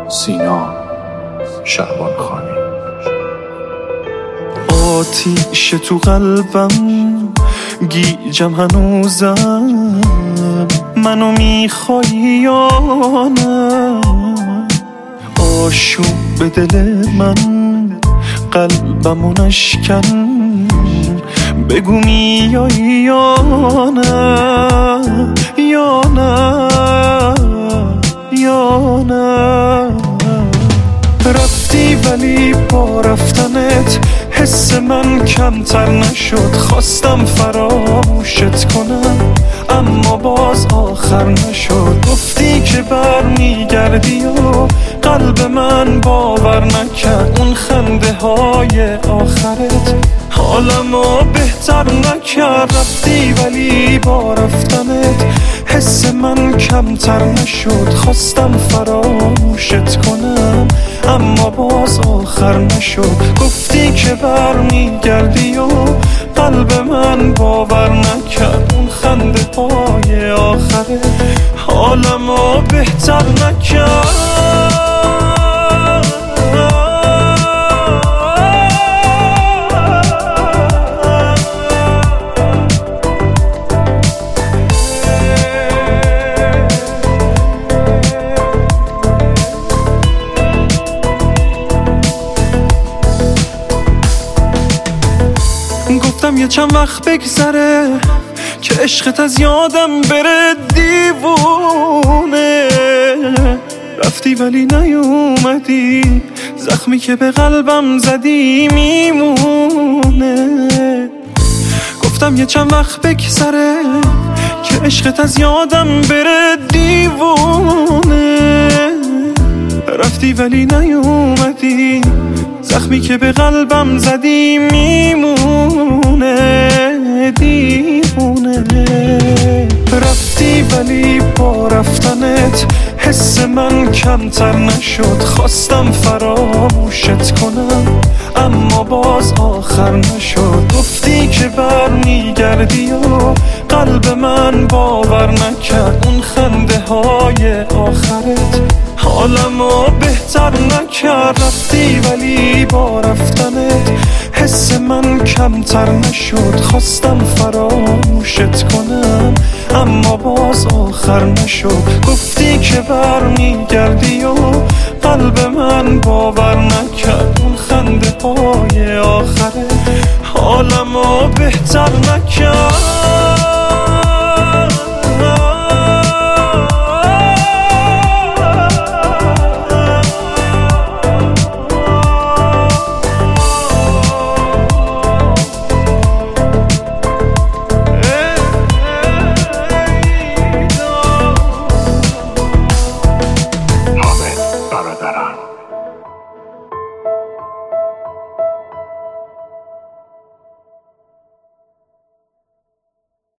سینا شعبان خانی. آتیش تو قلبم گیجم هنوزم، منو میخوای یا نه؟ آشوب دل من قلبمو نشکن، بگو میای یا نه، یا نه، یا نه. رفتی ولی با رفتنت حس من کمتر نشد، خواستم فراموشت کنم اما باز آخر نشد. گفتی که برمیگردی و قلب من باور نکرد، اون خنده های آخرت حالمو بهتر نکرد. رفتی ولی با رفتنت حس من کمتر نشد، خواستم فراموشت کنم اما باز آخر نشد. گفتی که برمیگردی و قلب من باور نکرد، اون خنده های آخره حالمو بهتر نکرد. گفتم یه چند وقت بگذره که عشقت از یادم بره دیوونه. رفتی ولی نیومدی، زخمی که به قلبم زدی میمونه. گفتم یه چند وقت بگذره که عشقت از یادم بره دیوونه. رفتی ولی نیومدی، زخمی که به قلبم زدی میمونه، دیوونه. رفتی ولی با رفتنت حس من کمتر نشد، خواستم فراموشت کنم اما باز آخر نشد. گفتی که برمیگردی و قلب من باور نکرد، اون خنده های آخرت حالمو بهتر نکرد. رفتی ولی با رفتنت حس من کمتر نشد، خواستم فراموشت کنم اما باز آخر نشد. گفتی که برمیگردی و قلب من باور نکرد، اون خنده های آخره حالمو بهتر نکرد.